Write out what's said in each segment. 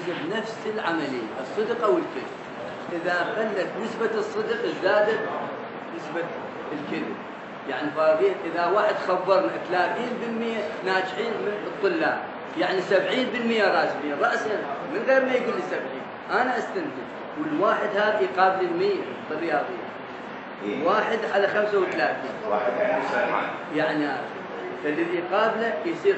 تحسب نفس العملية، الصدق أو الكذب. إذا قلت نسبة الصدق ازدادت نسبة الكذب. يعني فرضية إذا واحد خبرنا 30% ناجحين من الطلاب، يعني 70% راسبين رأسا من غير ما يقول لي 70، أنا أستنتج. والواحد هذا يقابل 100 بالرياضية. 1 على 35 يعني فالذي يقابله يصير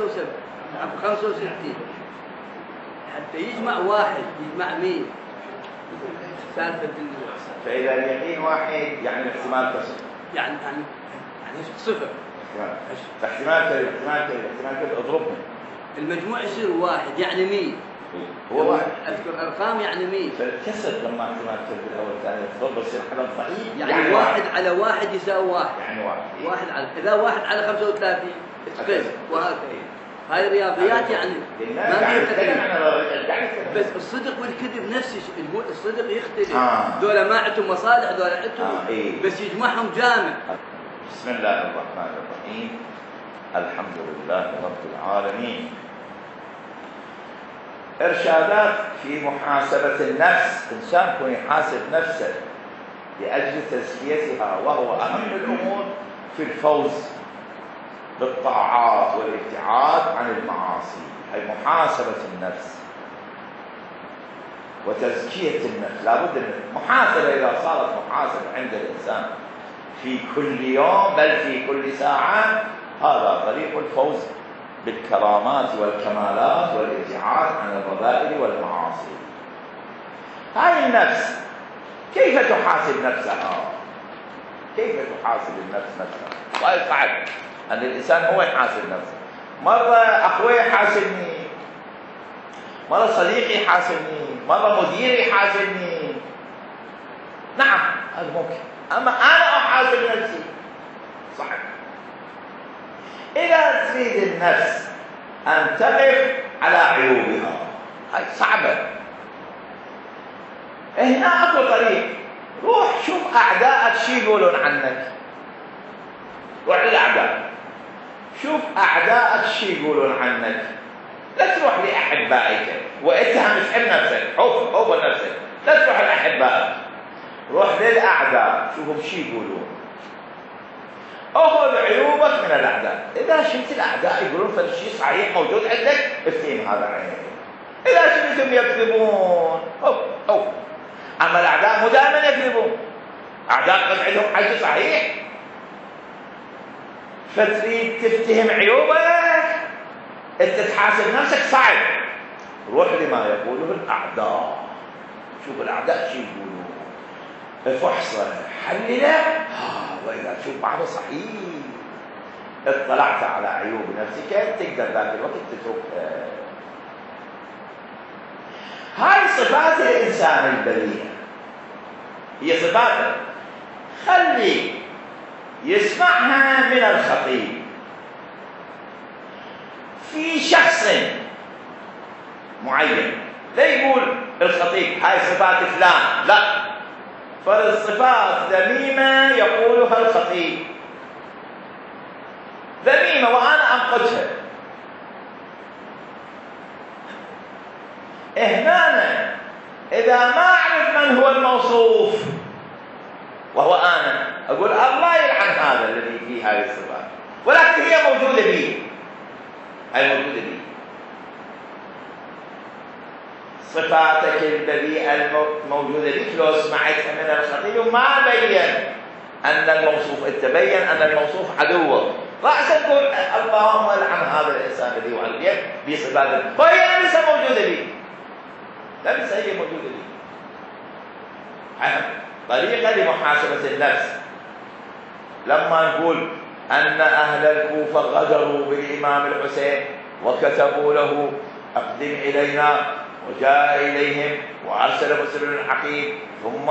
65 حتى يجمع واحد يجمع 100. سالفة فإذا اليقين واحد يعني الاحتمال كسر، يعني صفر. احتمال كذا اضربهم، المجموع يصير 1 يعني 100. هو واحد. أذكر أرقام يعني 100. فالكسر لما احتمال كذا الأول الثاني تضرب يصير حدث ضعيف. يعني 1 على 1 يساوي 1. يعني 1 على إذا 1 على 35 تقل وهكذا. هاي الرياضيات يعني ما فيها تقريب. بس الصدق والكذب نفس الشيء. الصدق يختلف. ذولا ما عندهم مصالح، ذولا عندهم بس يجمعهم جامع. بسم الله الرحمن الرحيم. الحمد لله رب العالمين. إرشادات في محاسبة النفس. إنسان يكون يحاسب نفسه لأجل تزكيتها، وهو أهم الأمور في الفوز بالطاعات والابتعاد عن المعاصي. أي محاسبة النفس وتزكية النفس. لابد من محاسبة. إذا صارت محاسبة عند الإنسان في كل يوم بل في كل ساعة، هذا طريق الفوز بالكرامات والكمالات والابتعاد عن الرذائل والمعاصي. هاي النفس كيف تحاسب نفسها؟ كيف تحاسب النفس نفسها؟ وهي صعب أن الإنسان هو يحاسب نفسه. مرة أخوي يحاسبني، مرة صديقي يحاسبني، مرة مديري يحاسبني. نعم هذا ممكن، أما أنا أحاسب نفسي صعب. إذا تريد النفس أن تقف على عيوبها، هاي صعبة. هنا أكو طريق. روح شوف أعداءك شو يقولون عنك. روح للأعداء شوف أعداءك شو يقولون عنك. لا تروح لأحبائك واتهم نفسك. حب نفسك. لا تروح لأحبائك، روح للأعداء شوفهم شو يقولون. أخذ عيوبك من الأعداء. إذا شفت الأعداء يقولون فالشيء صحيح موجود عندك، افتهم هذا عينك. إذا شفتهم يكذبون أما الأعداء مو دائما يكذبون. أعداء قد عندهم حاجة صحيح. فتريد تفتهم عيوبك، أنت تحاسب نفسك صعب. روح لما يقوله الأعداء. شوف الأعداء شو يقولون، افحصه حلله. وإذا تشوف بعضه صحيح، اطلعت على عيوب نفسك، تقدر ذاك الوقت تتركها. هاي صفات الإنسان البريئة، هي صفاته. خلي يسمعها من الخطيب في شخص معين. لا يقول الخطيب هاي صفات فلان، لا، فالصفات ذميمة يقولها الخطيب ذميمة وأنا أنقدها. هنا إذا ما أعرف من هو الموصوف وهو أنا، أقول الله يلعن هذا الذي فيه هذه الصفات، ولكن هي موجودة بي. هي موجودة بي. صفاتك البذيئة الموجودة بك لو سمعتها من الخطيب وما بين أن الموصوف، تبين أن الموصوف عدوك، رأسا تقول اللهم العن هذا الإنسان الذي وعليه بصفاته، وهي ليس موجودة بي. ليس هي موجودة بي. طريقة لمحاسبة النفس. لما نقول أن أهل الكوفة غدروا بالإمام الحسين وكتبوا له أقدم إلينا، وجاء إليهم وأرسل مسلم الحقيق، ثم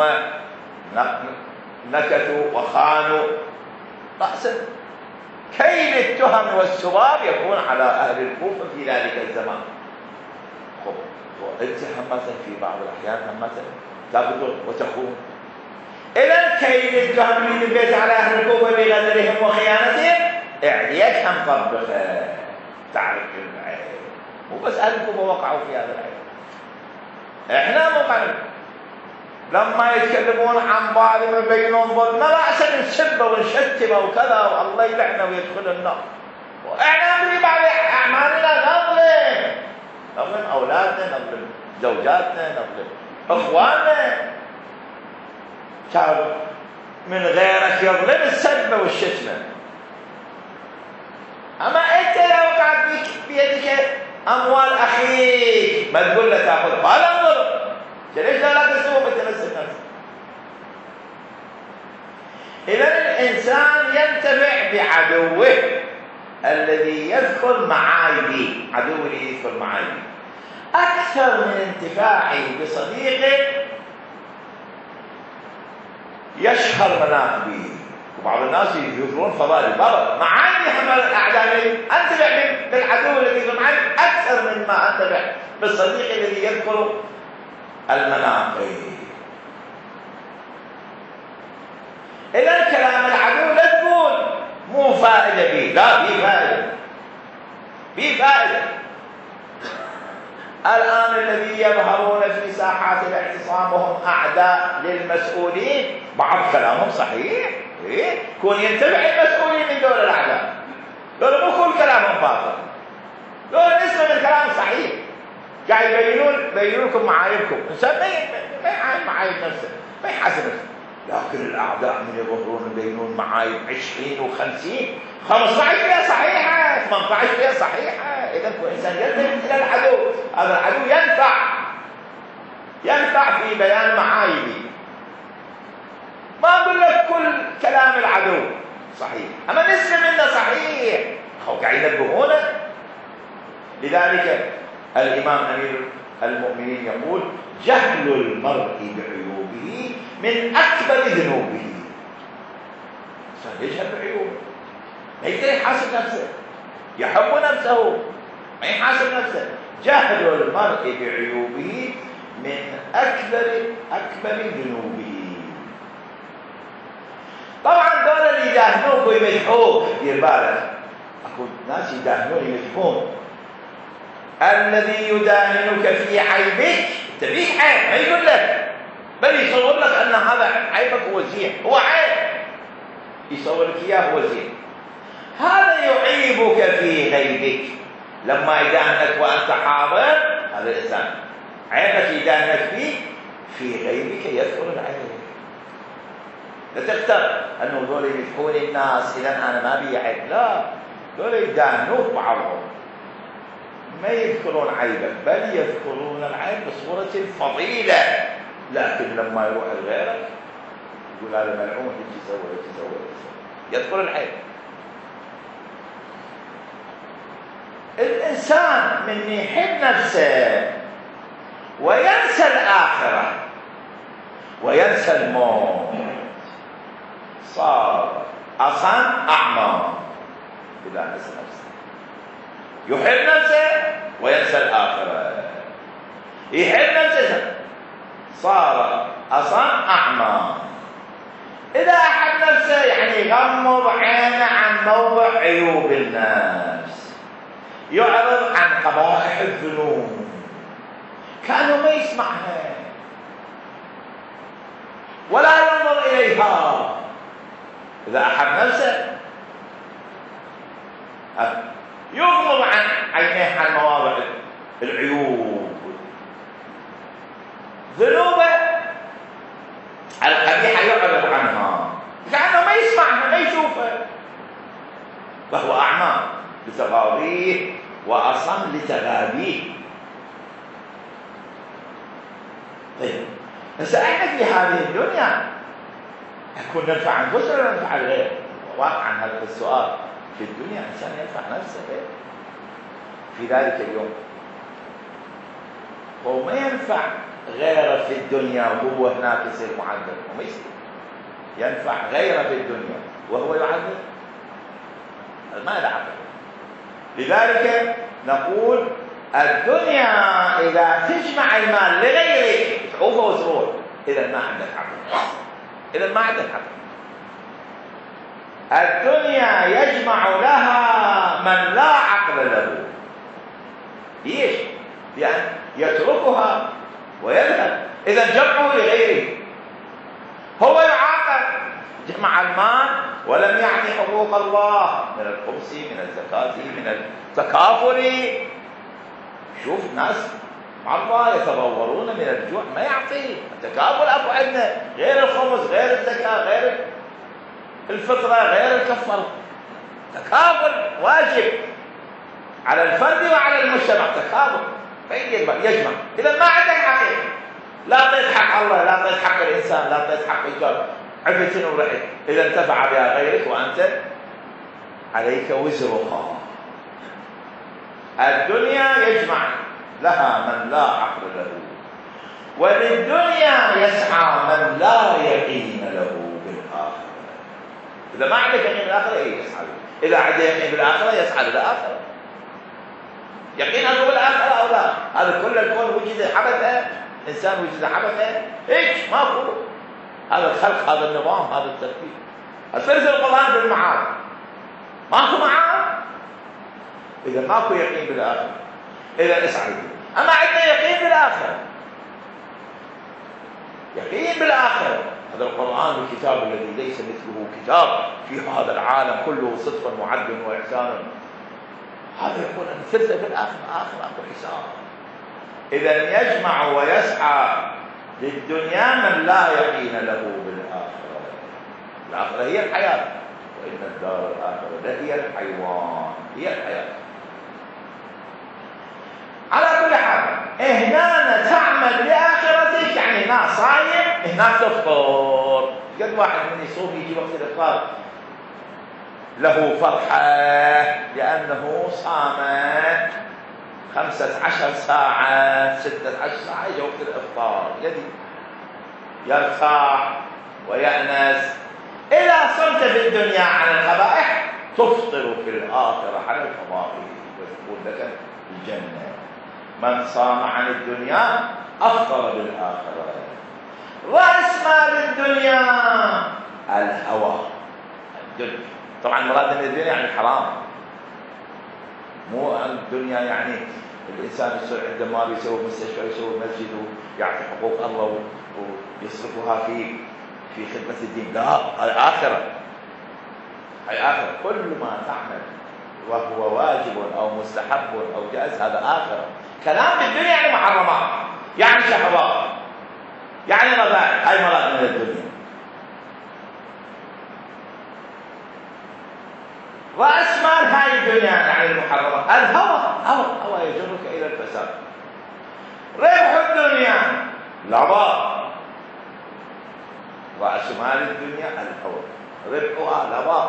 نكثوا وخانوا، رأسا كيل التهم والسباب يكون على أهل الكوفة في ذلك الزمان. وأنت همة في بعض الأحيان همة تغدر وتخون. إذا كيل التهم اللي نبيت على أهل الكوفة بغدرهم وخيانتهم، اعليك هم طبخه، تعرف العيب. مو بس أهل الكوفة وقعوا في هذا العيب، احنا مقنعين. لما يتكلمون عن ظالم يبينون ظلم ما بأس نسبه ونشتمه وكذا والله يلعنه ويدخل النار، واحنا في بعض اعمالنا نظلم اولادنا، نظلم زوجاتنا، نظلم اخواننا. شعب من غيرك يظلم السب والشتمه. اما انت لو وقعت بيدك اموال اخيك ما تقول له تاخذها، هذا ظلم. ليش لا تسوق انت نفس النفس؟ اذا الانسان ينتفع بعدوه الذي يذكر معايبي، عدو اللي يذكر معايبي اكثر من انتفاعي بصديقه يشهر مناقبي. وبعض الناس يذكرون فضائل البر، معايبي حمل الاعداء، انتفع بالعدو الذي يذكر معايبي اكثر مما انتفع بالصديق الذي يذكر المناقب. إذا كلام العدو لا تقول مو فائدة به، لا به فائدة. الآن الذي يظهرون في ساحات الاعتصام وهم أعداء للمسؤولين بعض كلامهم صحيح، كون ينتبع المسؤولين من دول الأعداء، دول مو كل كلامهم باطل، دول نسبة من كلام صحيح، قاعد يبينون لكم معايبكم. الانسان ما يعايب معايب نفسه، ما يحاسب نفسه. لكن الاعداء من يظهرون يبينون معايب 20 و50 15 فيها صحيحه، 18 فيها صحيحه. اذا الانسان يلتفت الى العدو، هذا العدو ينفع في بيان معايبي. ما اقول لك كل كلام العدو صحيح، اما نسبه منه صحيح، هو قاعد ينبهونه. لذلك الإمام أمير المؤمنين يقول: جهل المرء بعيوبه من أكبر ذنوبه. يجهل بعيوبه، ما يقدر يحاسب نفسه، يحب نفسه ما يحاسب نفسه. جهل المرء بعيوبه من أكبر ذنوبه. طبعا دول اللي يداهنوك ويمدحوك دير بالك، أكو ناس يداهنون يمدحون. الذي يداهنك في عيبك تبيك عيب، ما يقول لك، بل يصور لك ان هذا عيبك هو زين، هو عيب يصور لك اياه هو زين. هذا يعيبك في غيبك لما يداهنك وانت حاضر، هذا الانسان عيبك يداهنك فيه، في غيبك يذكر العيب. لا تختر انه دول يمدحون الناس اذا انا ما بي عيب، لا، دول يداهنوك بعضهم ما يذكرون عيبك، بل يذكرون العيب بصورة الفضيلة. لكن لما يروح لغيرك يقول هذا ملعون، يجي يسوي يذكر العيب. الإنسان من يحب نفسه وينسى الآخرة وينسى الموت صار أصلا أعمى. إذا نسى نفسه يحب نفسه وينسى الآخرة، يحب نفسه صار أصلا أعمى. إذا أحب نفسه يعني يغمض عينه عن موضع عيوب النفس، يعرض عن قبائح الذنوب كأنه ما يسمعها ولا ينظر إليها. إذا أحب نفسه يغمض عن عينيه عن مواضع العيوب، ذنوبه القبيحة يعرض عنها كأنه ما يسمعها ما يشوفها، فهو أعمى لتغاضيه وأصم لتغابيه. طيب هسه احنا في هذه الدنيا نكون ننفع انفسنا ولا ننفع الغير؟ واقعا هذا السؤال. في الدنيا الانسان ينفع نفسه في ذلك اليوم، هو ما ينفع غيره في الدنيا وهو هناك يصير معذب، وما يصير ينفع غيره في الدنيا وهو يعذب، ما له عقل. لذلك نقول الدنيا إذا تجمع المال لغيرك تعوفه وتروح، إذا ما عندك عقل، إذا ما عندك عقل. الدنيا يجمع لها من لا عقل له. ليش؟ لأن يتركها ويذهب. إذا جمعه لغيره. هو يعاقب، جمع المال ولم يعطي حقوق الله من الخبز من الزكاة من التكافل. شوف ناس مرضى يتضورون من الجوع ما يعطي. التكافل أبو عندنا غير الخبز غير الزكاة غير الفطرة غير الكفارة. تكافل واجب على الفرد وعلى المجتمع. تكافل يجمع. إذا ما عندك حقيقة، لا تعطي حق الله، لا تعطي حق الإنسان، لا تعطي حق الجار، عفت ورحت. إذا انتفع بها غيرك وأنت عليك وزرها. الدنيا يجمع لها من لا عقل له، وللدنيا يسعى من لا يقين له بالآخرة. إذا ما عندك يقين بالآخرة يسعى له. إذا عنده يقين بالآخرة يسعى للآخرة. يقين أنه بالآخرة أو لا. هذا كل الكون وجد حبثا، إنسان وجد حبثا إيش ماكو. هذا الخلق، هذا النظام، هذا الترتيب. الفرز القرآن بالمعاد ماكو معاد. إذا ماكو يقين بالآخرة إذا اسعى له. أما عندنا يقين بالآخرة، يقين بالآخرة. هذا القرآن الكتاب الذي ليس مثله كتاب في هذا العالم كله صدق وعدل وإحسان. هذا يقول أن الفرزة في الآخرة أكو حساب. إذا يجمع ويسعى للدنيا من لا يقين له بالآخرة. الآخرة هي الحياة، وإن الدار الآخرة هي الحيوان، هي الحياة. على كل حال هنا تعمل لآخرتك، يعني هنا صايم هناك تفطر. قد واحد من يصوم يجي وقت الإفطار له فرحة لأنه صام 15 ساعة 16 ساعة، يجي وقت الإفطار يرتاح ويأنس. إذا صمت في الدنيا عن القبائح تفطر في الآخرة على الفضائل وتكون لك الجنة. من صام عن الدنيا أفطر بالآخرة. رأس مال الدنيا الهوى. الدنيا طبعا مراد من الدنيا يعني الحرام، مو الدنيا يعني الإنسان يصير عنده مال يسوي مستشفى يسوي مسجد ويعطي حقوق الله ويصرفها في خدمة الدين. لا، الآخرة الآخرة. كل ما تعمل وهو واجب أو مستحب أو جائز هذا آخرة. كلام بالدنيا يعني محرمات، يعني شهوات، يعني رذائل. هاي مراد من الدنيا. رأس مال هاي الدنيا يعني المحرمات. الهوى يجرك إلى الفساد. ربح الدنيا لظى. رأس مال الدنيا الهوى، ربحها لظى.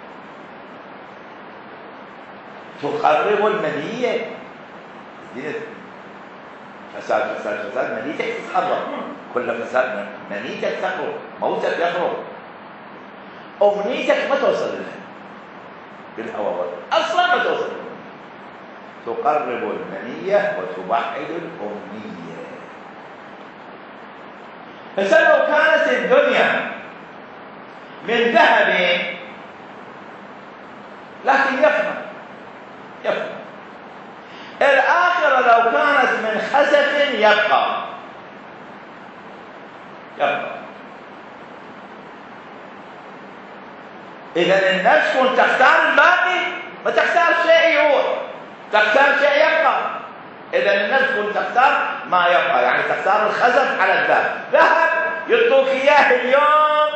تقرب المنية. فساد منيتك تتقرب. كل فساد منيتك تقرب، موتك يقرب، أمنيتك ما توصل لها بالهوى أصلا ما توصل لها. تقرب المنية وتبعد الأمنية. فلو كانت الدنيا من ذهب لكن يفنى. الآخرة لو كانت من خزف يبقى. إذا النفس كنت تختار الباقي، ما تختار شيء يروح، تختار شيء يبقى. إذا النفس كنت تختار ما يبقى، يعني تختار الخزف على الذهب. ذهب يعطوك إياه اليوم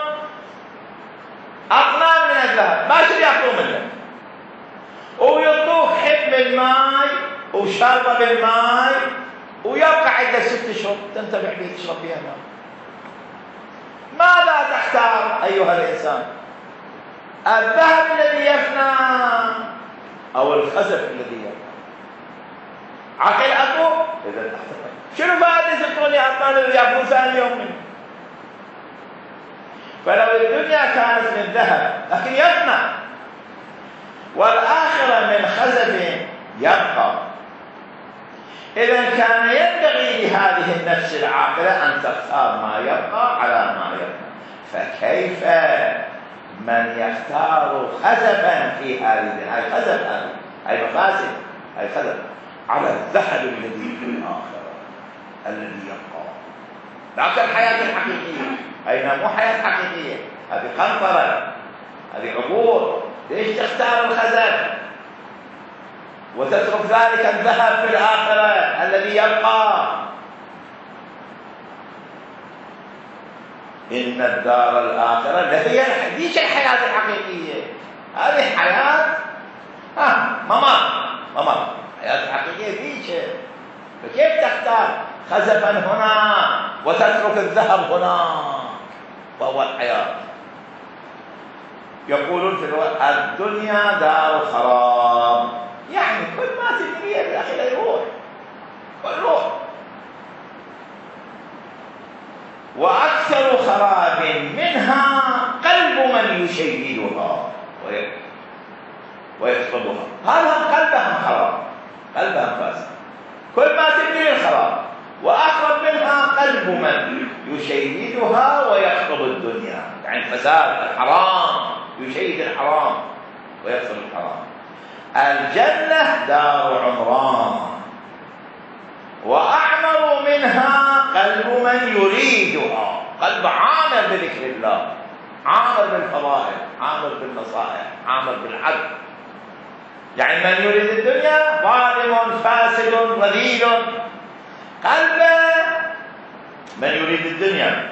أطنان من الذهب، ما شو يعطوه منه، ويعطوك حب الماء وشربة بالماء ويبقى عندك 6 أشهر تنتفع به تشرب بها الماء. ماذا تختار أيها الإنسان؟ الذهب الذي يفنى أو الخزف الذي يفنى؟ عقل أكو؟ إذا شنو فائدة الدنيا أطنان اللي يأكلون ثاني يوم منه؟ فلو الدنيا كانت من ذهب لكن يفنى، والآخرة من خزف يبقى، إذا كان ينبغي لهذه النفس العاقلة أن تختار ما يبقى على ما يبقى. فكيف من يختار خزفا في هذه أي خزف أي مفاسد أي خزف على الذهب الذي في الآخرة؟ الذي يبقى. لكن الحياة الحقيقية أين مو حياة حقيقية، هذه قنطرة، هذه عبور. ليش تختار الخزف وتترك ذلك الذهب في الآخرة الذي يبقى؟ إن الدار الآخرة هي ليش الحياة الحقيقية؟ هذه حياة ممر. الحياة الحقيقية ليش؟ فكيف تختار خزفا هنا وتترك الذهب هناك وهو الحياة؟ يقولون في الدنيا دار خراب، يعني كل ما تجري بالأخير يروح، يروح. وأكثر خراب منها قلب من يشيدها ويخطبها. هذا قلبهم خراب، قلبهم فاسد، كل ما تجري الخراب. وأقرب منها قلب من يشيدها ويخطب الدنيا، يعني الفساد، الحرام، يشيد الحرام ويخطب الحرام. الجنة دار عمران، وأعمر منها قلب من يريدها، قلب عامر بذكر الله، عامر بالفضائل، عامر بالنصائح، عامر بالعدل. يعني من يريد الدنيا ظالم فاسد رذيل، قلب من يريد الدنيا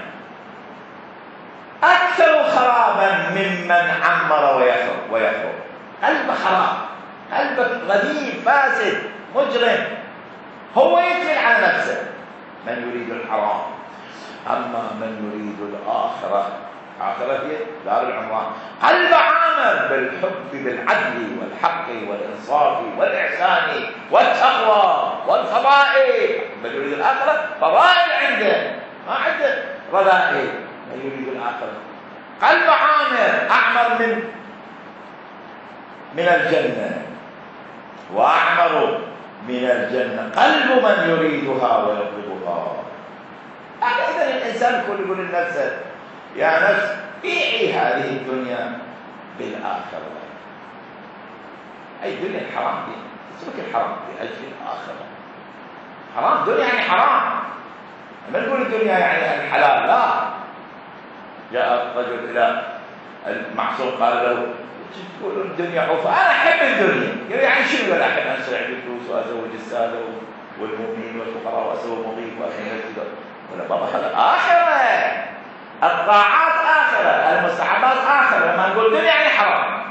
أكثر خرابا ممن عمر ويخرب. قلب خراب، قلب رذيل فاسد مجرم، هو يقبل على نفسه من يريد الحرام. أما من يريد الآخرة، الآخرة هي دار العمران، قلب عامر بالحب بالعدل والحق والإنصاف والإحسان والتقوى والفضائل. من يريد الآخرة فضائل عنده، ما عنده رذائل. من يريد الآخرة قلب عامر أعمر من الجنة، وأعمر من الجنة قلب من يريدها ويطلبها. إذن الإنسان كل يقول لنفسه يا نفس بيعي هذه الدنيا بالآخرة. أي الدنيا الحرام دي اسمك الحرام لأجل الآخرة. حرام دنيا يعني حرام، ما نقول الدنيا يعني الحلال، لا. جاء رجل إلى المعصوم قال له تقولون الدنيا حفا، أنا أحب الدنيا. قال يعني شنو؟ أنا أحب أنسى عندي فلوس وأزوج السادة والمؤمنين والفقراء وأسوي مضيف وأسوي مسجد. ولا بابا هذا آخرة، الطاعات آخرة، المستحبات آخرة. لما نقول الدنيا يعني حرام.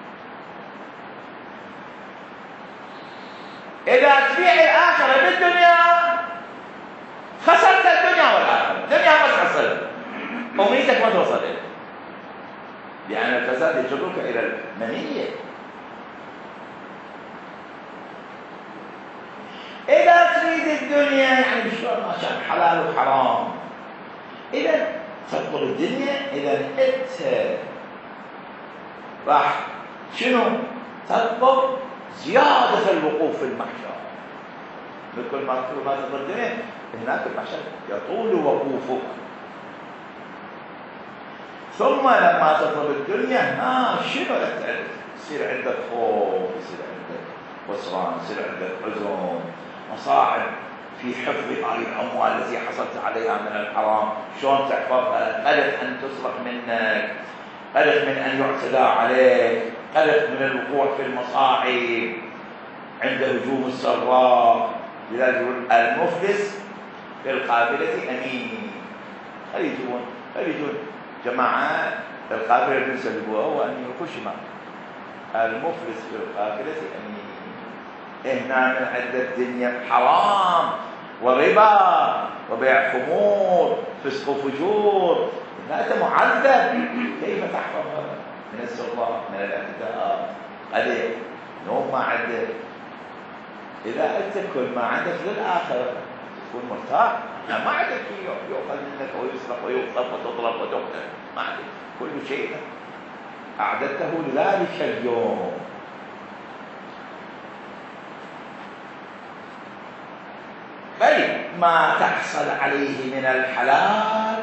إذا تبيع الآخرة بالدنيا خسرت الدنيا والآخرة. الدنيا ما تحصل، أمنيتك ما توصل إليه، لأن الفساد يجرك إلى المنية. إذا تريد الدنيا يعني شلون عشان حلال وحرام، إذا تطلب الدنيا، إذا أنت راح شنو تطلب؟ زيادة الوقوف في المحشر. بكل ما تطلب الدنيا هناك المحشر يطول وقوفك. ثم لما تطلب الدنيا شنو يصير عندك خوف، يصير عندك خسران، يصير عندك حزن، مصاعب في حفظ هذه الأموال التي حصلت عليها من الحرام. شلون تحفظها؟ قلق أن تسرق منك، قلق من أن يعتدى عليك، قلق من الوقوع في المصاعب عند هجوم السراق. لذلك يقول المفلس في القافلة أمين. خليجون جماعة القافلة اللي يسلبوها هو أمين الخشمة. المفلس في القافلة أمين. هنا من عدة الدنيا حرام وربا وبيع خمور فسق وفجور، أنت معذب. كيف تحفظ من السلطات من الاعتداءات؟ قليل نوم ما عندك. إذا أنت كل ما عندك للآخرة تكون مرتاح، ما عندك يؤخذ منك ويسرق ويغصب وتضرب وتقتل، ما عندك كل شيء أعددته لذلك اليوم. بل ما تحصل عليه من الحلال،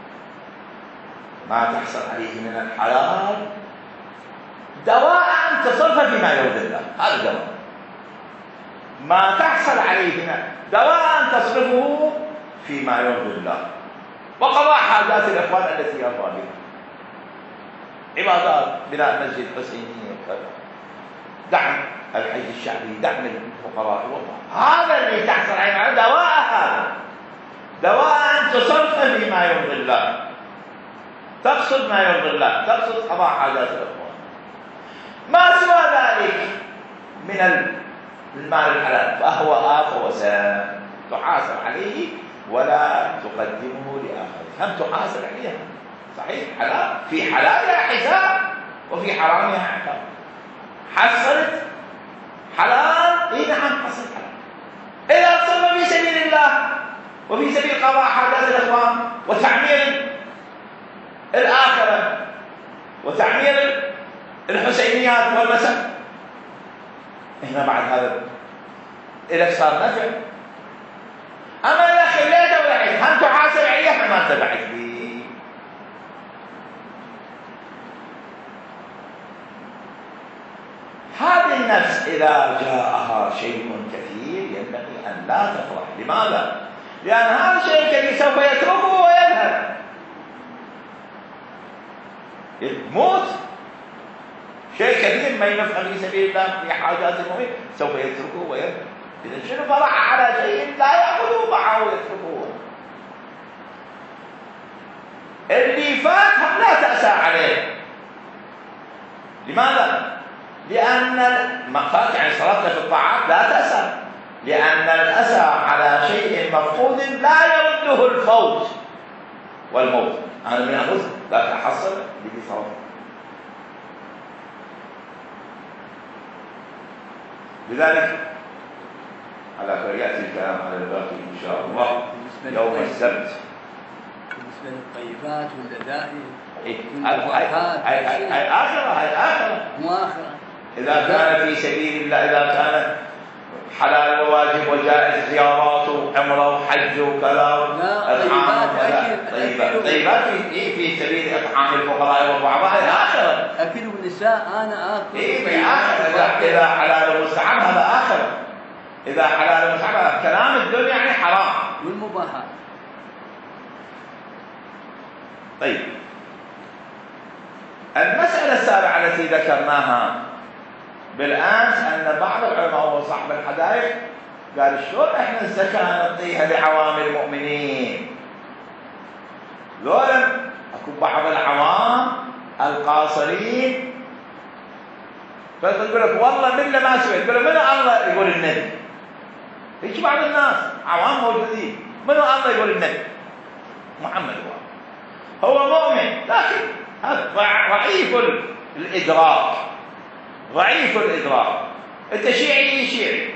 ما تحصل عليه من الحلال دواء تصرف فيما يرضي الله. هذا دواء ما تحصل عليه من دواء تصرفه فيما يرضي الله، وقضاء حاجات الإخوان التي يرضى بها، عبادات، بناء مسجد حسيني وكذا، دعم الحي الشعبي، دعم الفقراء، والله هذا اللي تحصل عليه دواء، هذا دواء أن تصرف فيما يرضي الله، تقصد ما يرضي الله، تقصد قضاء حاجات الإخوان. ما سوى ذلك من المال الحلال فهو آخر وسام، تحاسب عليه ولا تقدمه لآخر، هم تحاسب عليها. صحيح حلال، في حلالها حساب وفي حرامها عقاب. حصلت حلال، اي نعم حصلت حلال. إذا صرنا في سبيل الله وفي سبيل قضاء حاجات الإخوان وتعمير الآخرة وتعمير الحسينيات والمساجد، هنا بعد هذا إلك صار نفع. أما إذا خليته ولا هم تحاسب عليها ما انتفعت به. هذه النفس إذا جاءها شيء كثير ينبغي أن لا تفرح. لماذا؟ لأن هذا الشيء الكثير سوف يتركه ويذهب، يموت. شيء كثير ما ينفع في سبيل الله في حاجات المؤمن سوف يتركه ويذهب. إذا شنو فرح على شيء لا يأخذه معه ويتركه؟ اللي فات هم لا تأسى عليه. لماذا؟ لأن ما فات يعني صلاتنا في الطاعات لا تأسى، لأن الأسى على شيء مفقود لا يرده الفوت والموت. أنا من أنفسك لا تحصل به صوت. لذلك على فريات الكلام على الباقي إن شاء الله يوم السبت. بالنسبة للطيبات واللذائذ هاي آخرة مؤاخرة. إذا كان في سبيل الله، إذا كان حلال وواجب وجائز زيارات وعمرة وحج وكذا، طيبات في سبيل إطعام الفقراء والضعفاء، الآخرة. أكل النساء أنا آكل. في آخرة. إذا حلال مستحب هذا آخرة. إذا حلال مستحب كلام الدنيا يعني حرام. والمباحات. طيب، المسألة السابعة التي ذكرناها بالأمس أن بعض العلماء وصاحب الحدائق قال شلون إحنا الزكاة نعطيها لعوام المؤمنين؟ ذولا أكو بعض العوام القاصرين فتقول لك والله من ما سويت، تقول من الله يقول النبي. هيك بعض الناس عوام موجودين، من الله يقول النبي محمد هو مؤمن، لكن هذا ضعيف الإدراك، ضعيف الإدراك. أنت شيعي، شيعي.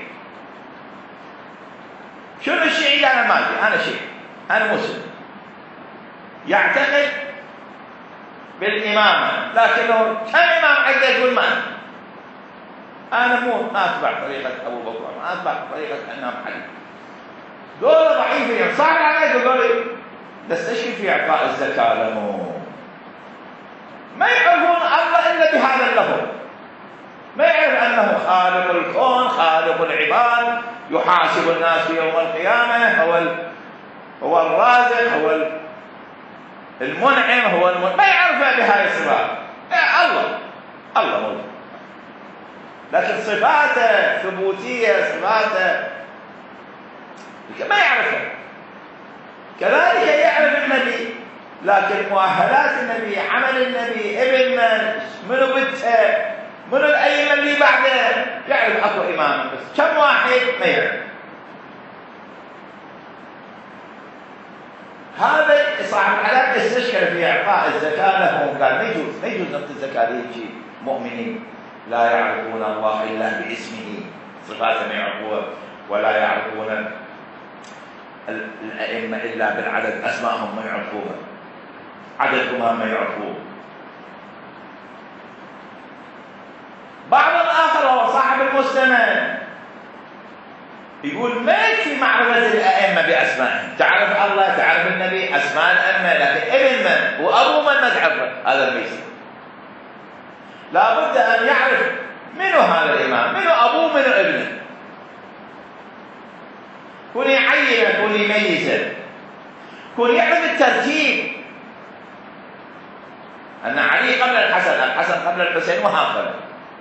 شنو الشيعي؟ أنا ما أدري، أنا شيعي، أنا مسلم، يعتقد بالإمامة، لكنه كم إمام عنده يقول ما أنا ما أتبع طريقة أبو بكر، ما أتبع طريقة الإمام علي. دول ضعيفين، صار عليك دول نستشكل في إعطاء الزكاة لهم. ما يعرفون الله إلا بهذا اللفظ، ما يعرف أنه خالق الكون، خالق العباد، يحاسب الناس في يوم القيامة، هو الرازق، هو المنعم، ما يعرف بهاي الصفات. الله موجود، لكن صفاته ثبوتية، صفاته ما يعرفها. كذلك يعرف النبي، لكن مؤهلات النبي، عمل النبي، ابن منو بنته، منو الأئمة اللي بعده، يعرف أكو إمام، بس كم واحد ما يعرف. هذا صاحب الحلال استشكل في إعطاء الزكاة لهم، قال ما يجوز نعطي الزكاة لهيجي مؤمنين لا يعرفون الله إلا باسمه، صفاته ما يعرفوها، ولا يعرفون الأئمة إلا بالعدد، أسماءهم ما يعرفوها، عددهم ما يعرفوه. بعض الآخر هو صاحب المسلمين يقول ما يكفي معرفة الأئمة بأسمائهم، تعرف الله، تعرف النبي، أسماء الأئمة، لكن ابن من وأبو من ما تعرفه، هذا ما يصير. لابد أن يعرف منو هذا الإمام، منو أبوه، منو ابنه، كون يعينه، كون يميزه. يكون يعرف الترتيب، أن علي قبل الحسن، الحسن قبل الحسين وهكذا.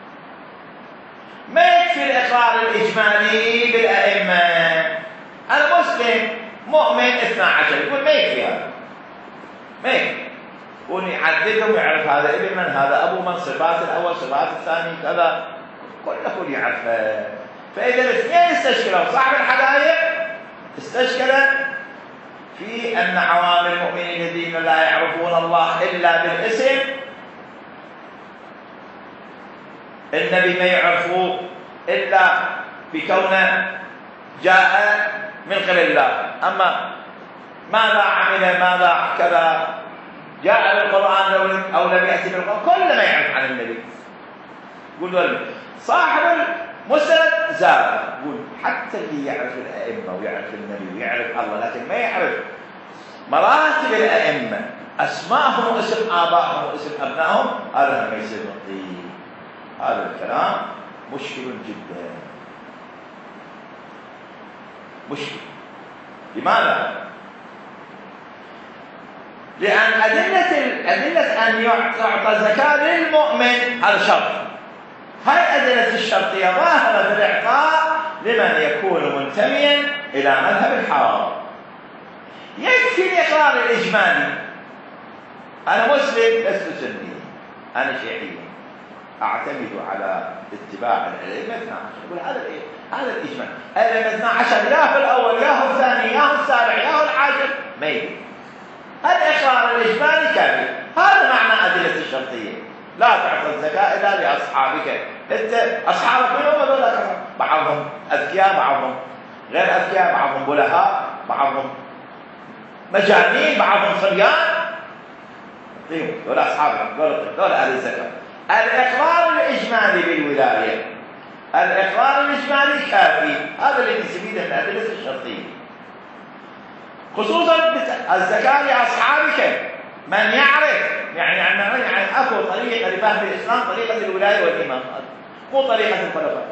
ما يكفي الإقرار الإجمالي بالأئمة. أنا مسلم مؤمن 12 يقول ما يكفي هذا، ما يكفي، يقول يعددهم ويعرف هذا ابن من، هذا أبو من، صفات الأول صفات الثاني كذا، كله يعرفه. فإذا الاثنين استشكلوا، صاحب الحدائق استشكل في أن عوام المؤمنين الذين لا يعرفون الله إلا بالاسم، النبي ما يعرفوه إلا بكونه جاء من قبل الله، أما ماذا عمل ماذا كذا جاء بالقرآن أو لم يأتي بالقرآن، كل ما يعرف عن النبي. يقول صاحب المسند زاد، يقول حتى اللي يعرف الأئمة ويعرف النبي ويعرف الله لكن ما يعرف مراتب الأئمة، أسماءهم واسم آبائهم واسم أبنائهم، هذا ما يصير نقطي. هذا الكلام مشكل جدا، مشكل. لماذا؟ لأن أدلة أن يعطى الزكاة للمؤمن هذا شرط. هاي أدلة الشرطية ظاهرة في الإعطاء لمن يكون منتميا إلى مذهب الحرام. يكفي الإقرار الإجمالي، أنا مسلم لست سني، أنا شيعي، أعتمد على اتباع الأئمة 12. يقول هذا إيه؟ هذا الإجمال. الأئمة 12 يا هو الأول يا هو الثاني يا هو السابع يا هو العاشر، ما يدري. الإقرار الإجمالي كافي. هذا معنى أدلة الشرطية. لا تعطى الزكاة إلا لأصحابك. أنت أصحابك منهم هذول بعضهم أذكياء بعضهم غير أذكياء، بعضهم بلهاء بعضهم مجانين بعضهم صبيان، دول أصحابك دول أهل الزكاة. الإقرار الإجمالي بالولاية، الإقرار الإجمالي كافي. هذا اللي نستفيده من الأدلة الشرطية، خصوصا الزكاة لأصحابك. من يعرف يعني أكو طريقة لفهم الإسلام، طريقة الولاية والإمام، مو طريقة الخلفاء.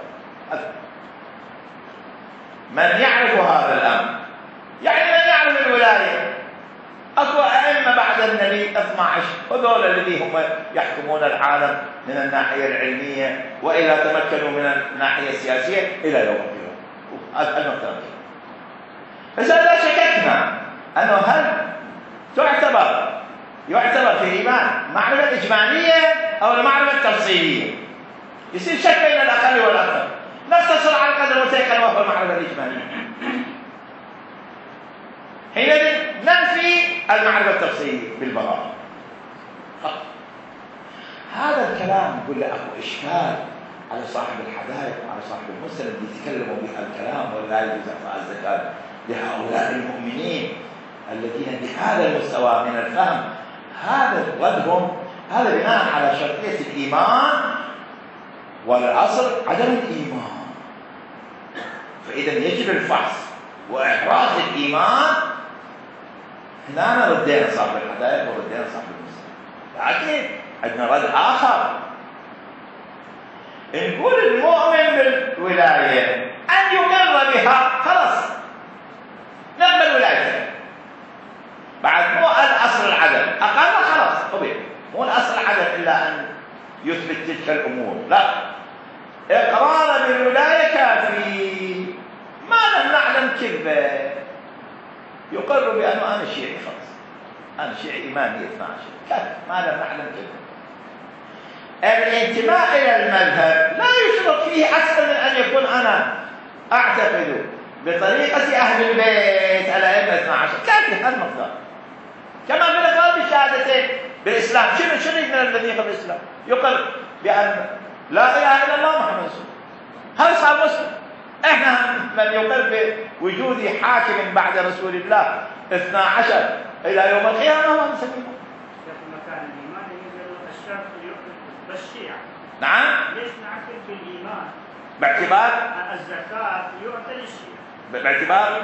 من يعرف هذا الأمر، يعني من يعرف الولاية. أكو أئمة بعد النبي 12 وذول الذين هم يحكمون العالم من الناحية العلمية، وإذا تمكنوا من الناحية السياسية إلى يوم القيامة. المقترب. فإذا شككنا أنه هل يعتبر في الإيمان معرفة إجمالية أو المعرفة التفصيلية، يصير شك بين الأقل والأكثر. نقتصر على القدر المتيقن وهو المعرفة الإجمالية، حينئذ ننفي المعرفة التفصيلية بالبراءة. هذا الكلام يقول له أكو إشكال على صاحب الحدائق وعلى صاحب المسند اللي يتكلموا بهذا الكلام، ولا يجوز إعطاء الزكاة لهؤلاء المؤمنين الذين بهذا المستوى من الفهم. هذا ردهم، هذا بناء على شرطية الإيمان، والأصل عدم الإيمان. فإذا يجب الفحص وإحراز الإيمان. هنا ردينا صاحب الحدائق وردينا صاحب المسلم، لكن عندنا رد آخر. نقول المؤمن بالولاية أن يقر بها، خلاص نقبل ولايته. بعد مو الأصل العدم، أقل خلاص قبل، مو الأصل العدم إلا أن يثبت تلك الأمور، لا، إقرار بالولاية كافي. ما لم نعلم كذبة، يقر بأنه أنا شيعي خلاص، أنا شيعي إمامي 12 كافي، ما لم نعلم كذبة. الانتماء إلى المذهب لا يشرط فيه أكثر من أن يكون أنا أعتقد بطريقة أهل البيت على أئمة 12 كافي. هذا المقدار. كما في الإقرار بالشهادتين بالإسلام، شنو من الذي يقر بالإسلام؟ يقر بأن لا إله إلا الله محمد رسول الله، هذا صار مسلم. إحنا من يقر بوجود حاكم بعد رسول الله 12 إلى يوم القيامة هو مسلم. مكان الإيمان الشرط بالشيعة. نعم. ليش نعتقد بالإيمان؟ باعتبار الزكاة يعطى للشيعة. باعتبار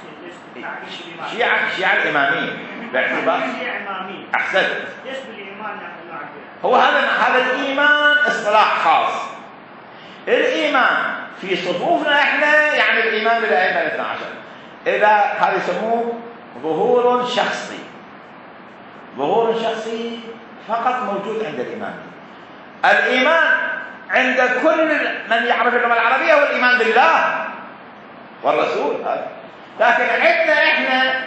شيعة الإمامية، باعتبار شيعة إمامية. أحسنت. ليش بالإيمان نعتقد؟ هو هذا الإيمان اصطلاح خاص. الإيمان في صفوفنا إحنا يعني الإيمان بالأئمة 12. إذا هذا يسموه ظهور شخصي، ظهور شخصي فقط موجود عند الإمام. الإيمان عند كل من يعرف اللغة العربية هو الإيمان بالله والرسول هذا. لكن عندنا إحنا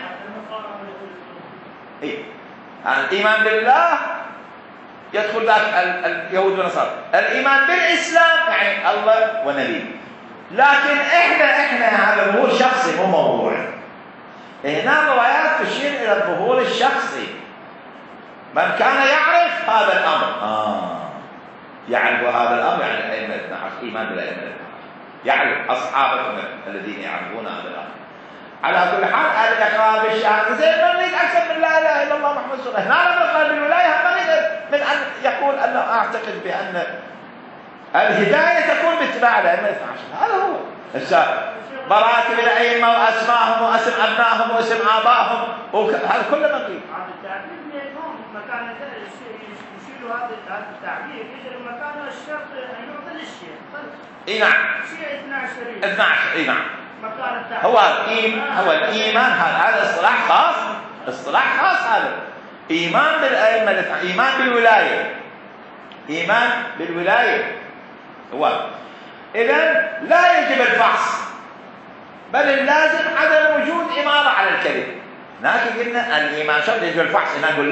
الإيمان بالله يدخل ذاك اليهود والنصارى، الإيمان بالإسلام يعني الله ونبيه. لكن إحنا هذا ظهور شخصي مو موضوع. هنا الروايات تشير إلى الظهور الشخصي. من كان يعرف هذا الأمر يعرف هذا الأمر، يعني الأئمة 12 إيمان بالأئمة 12 يعرف أصحابهم الذين يعرفون هذا الأمر. على كل حال الإقرار بالشهادة زين من يريد أكثر من لا إله إلا الله محمد رسول الله. هنا الإقرار بالولاية من أن يقول أنه أعتقد بأن الهداية تكون باتباع الأئمة 12. هذا هو مراتب الأئمة وأسمائهم واسم أبنائهم واسم آبائهم هذا كله مقيم. هذا التعبير مكان يشيلوا هذا التعبير إذا مكان الشرط أن يعطي للشيخ. إي نعم. شيء 12. 12 إي نعم. مكان التعبير. هو الإيمان هذا اصطلاح خاص، اصطلاح خاص هذا. إيمان بالأئمة، إيمان بالولاية، إيمان بالولاية هو. إذن لا يجب الفحص، بل اللازم عدم وجود إمارة على الكذب. لكن قلنا الإيمان شرط يجب الفحص، هنا نقول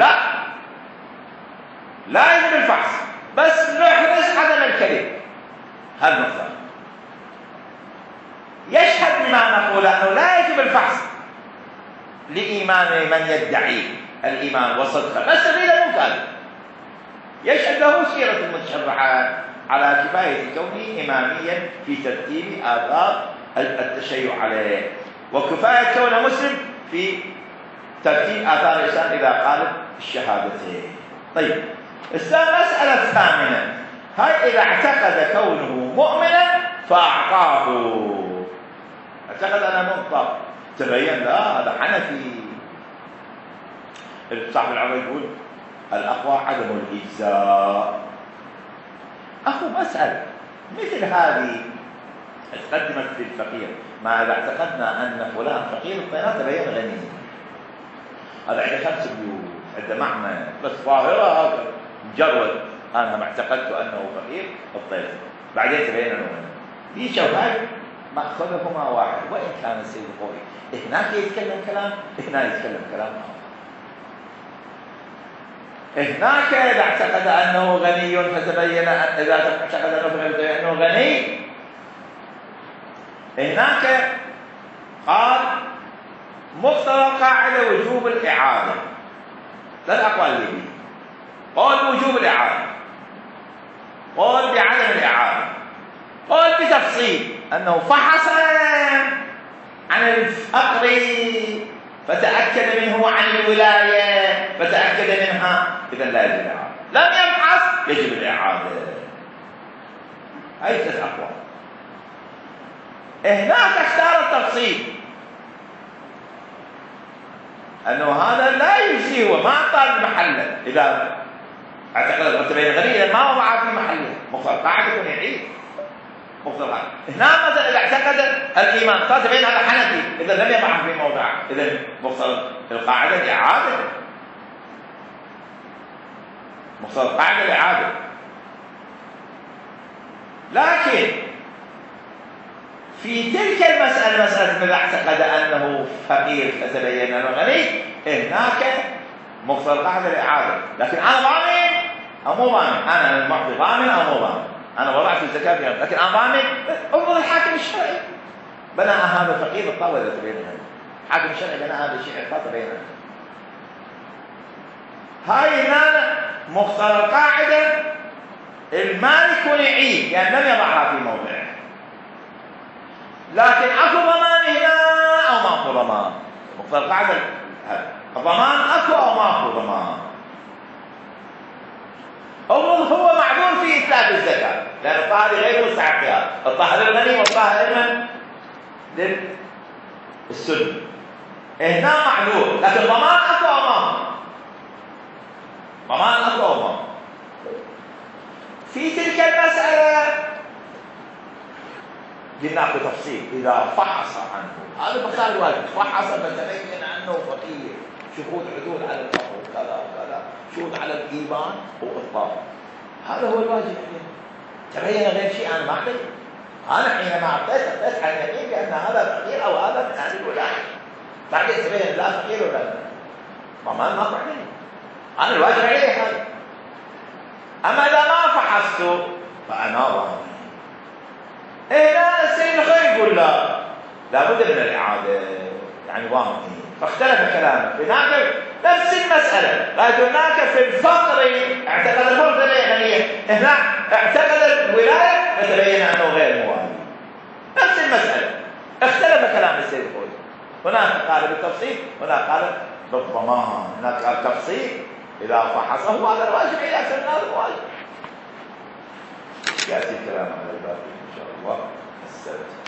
لا يجب الفحص، بس نحرص عدم الكذب. هذا النقطة. يشهد بما نقول أنه لا يجب الفحص لإيمان من يدعي الإيمان وصدقه، بس غير ممكن. يشهد له سيرة المتشرعة على كفاية كونه إماميا في ترتيب آثار التشيع عليه، وكفاية كونه مسلم في ترتيب آثار الإسلام إذا قالت الشهادتين. طيب المسألة الثامنة، هاي إذا اعتقد كونه مؤمنا فأعطاه، اعتقد أنا منطق، تبين لا هذا حنفي. صاحب العمل يقول الأقوى عدم الإجزاء. أخو مسألة مثل هذه تقدمت في الفقير، ما إذا اعتقدنا أن فلان فقير الطينات تبين غني، هذا عنده 5 بيوت، عنده معمل، بس ظاهرة مجرد أنا ما اعتقدت أنه فقير الطينات، بعدين تبين أنه غني. في شوهاي مأخذهما واحد، وإن كان السيد الخوي هناك يتكلم كلام، هنا يتكلم كلام آخر. هناك إذا اعتقد أنه غني فتبين، إذا اعتقد أنه غني، هناك قال مقتضى القاعدة وجوب الإعادة. لا الأقوال اللي بيه قال وجوب الإعادة، قال بعدم الإعادة، قال بتفصيل أنه فحص عن الفقر فتأكد منه عن الولاية فتأكد منها، إذا لا يجب الإعادة. لم يبحث يجب الإعادة. هاي 3 أقوال. هناك اختار التفصيل أنه هذا لا يجزي، هو ما أعطى محله. إذا اعتقد المتبين غني إذا ما وضع في محله مقتضى القاعدة يكون يعيد مقتضى القاعدة. هنا مثلا إذا اعتقد الإيمان قال تبين هذا حنفي، إذا لم يضع في موضعه، إذا مقتضى القاعدة الإعادة، مقتضى القاعدة الإعادة. لكن في تلك المسألة، مسألة إذا اعتقد أنه فقير فتبين أنه غني، هناك مقتضى القاعدة الإعادة. لكن أنا ضامن أو مو ضامن؟ أنا المعطي ضامن أو مو ضامن؟ أنا وضعت الزكاة في، لكن أنا ضامن. انظر الحاكم الشرعي بنى هذا فقير الطاولة إذا تبين غني، الحاكم الشرعي بنى هذا الشيء عرفات تبين غني. هاي هنا مقتضى القاعدة المالك يعيد، يعني لم يضعها في موضعه. لكن اكو ضمان هنا او ماكو ضمان؟ مقتضى القاعده الضمان اكو او ماكو ضمان؟ هو معذور في اتلاف الزكاه، لان الطاهر غير مستحق فيها، الطاهر الغني والطاهر لمن؟ للسنه. هنا معذور، لكن ضمان اكو او ماكو؟ ضمان اكو او ماكو؟ في تلك المساله قلنا اكو تفصيل اذا فحص عنه، هذا مسائل واجب، فحص فتبين انه فقير، شهود عدول على الكفر وكذا وكذا، شهود على الايمان واطلاق، هذا هو الواجب علينا. تبين غير شيء انا ما علي، انا حينما اعطيت عن يقين بان هذا فقير او هذا من اهل الولايه، بعدين تبين لا فقير ولا ما علي، انا الواجب علي هذا. اما اذا ما فحصت فانا ضامن. هنا السيد الخير يقول لا لابد من الاعاده، يعني ضامن. فاختلف كلامه هناك نفس المساله، قالت هناك في الفقر اعتقد الفقر غنيه، هناك اعتقد الولايه فتبين انه غير موالي. نفس المساله، اختلف كلام السيد الخير، هناك قال بالتفصيل هناك قال بالضمان، هناك قال تفصيل اذا فحصه هذا الواجب الى سنه الواجب. ياتي الكلام على الباب ان شاء الله السبت.